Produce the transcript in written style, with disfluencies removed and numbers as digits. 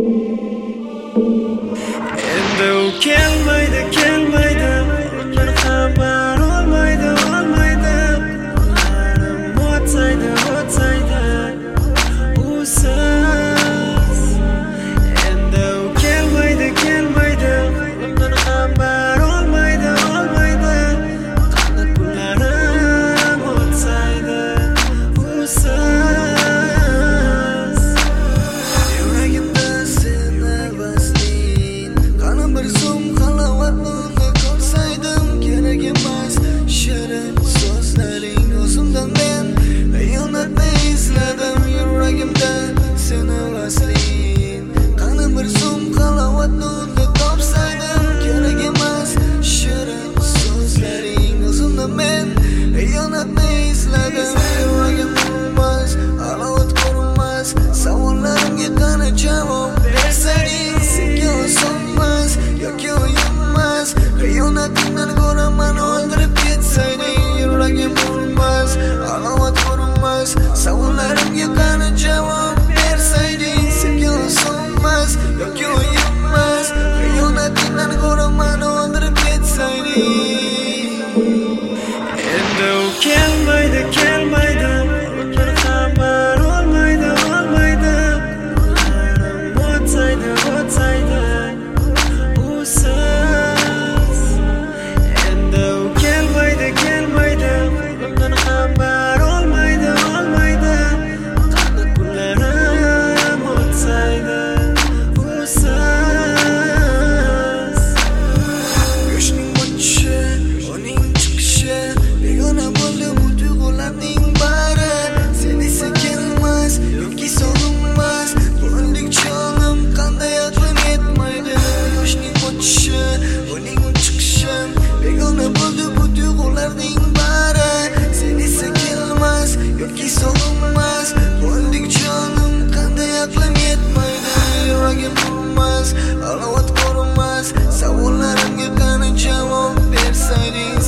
Endi u kelmaydi, kelmaydi, bir xabar olmaydi, olmaydi. Kunlarim o'taydi, o'taydi, usiz. Endi u kelmaydi, kelmaydi, bir xabar olmaydi, olmaydi. Qani kunlarim o'taydi, usiz. Yuragimda seni vasling, qani bir zum halovatni ko'rsaydim. Kerak emas shirin so'zlaring, o'zimda men xiyonatni izladim. Yuragimda seni vasling, qani bir zum halovatni topsaydim. Kerak emas shirin so'zlaring, o'zimda men xiyonatni izladim. Yuragim bo'lmas, halovat ko'rinmas, savollarimga qani javob bersayding. Senga osonmas yoki o'yinmas, xiyonatingdan ko'ra meni o'ldirib ketsayding. Yuragim bo'lmas, halovat ko'rinmas, savollarimga qani javob bersayding. Senga osonmas yoki o'yinmas, xiyonatingdan ko'ra meni o'ldirib ketsayding. Endi u kelmaydi, kelmaydi, bir xabar olmaydi, olmaydi. Kunlarim o'taydi, o'taydi, usiz. Endi u kelmaydi, kelmaydi, bir xabar olmaydi, olmaydi. Qani kunlarim o'taydi, usiz. Yoshning o'tishi, uning chiqishi, begona bo'ldi bu tuyg'ularning bari. Sen esa kelmas yoki sog'inmas, bo'ldek jonim qanday aqlim yetmaydi. Yoshning o'tishi, uning chiqishi, begona bo'ldi bu tuyg'ularning bari. Sen esa kelmas yoki sog'inmas, bo'ldek jonim qanday aqlim yetmaydi. Yuragim bo'lmas, halovat ko'rinmas, savollarimga qani javob bersayding.